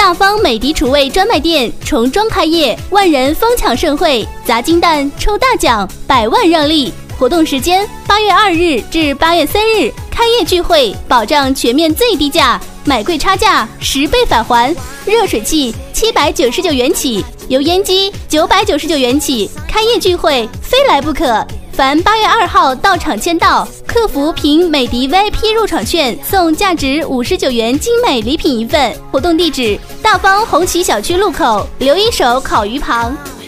大方美的厨卫专卖店重装开业，万人疯抢盛会，砸金蛋抽大奖，100万让利。活动时间8月2日至8月3日，开业聚会，保障全面最低价，买贵差价10倍返还。热水器799元起，油烟机999元起，开业聚会非来不可。凡8月2号到场签到，客服凭美的 VIP 入场券送价值59元精美礼品一份。活动地址：大方红旗小区路口刘一手烤鱼旁。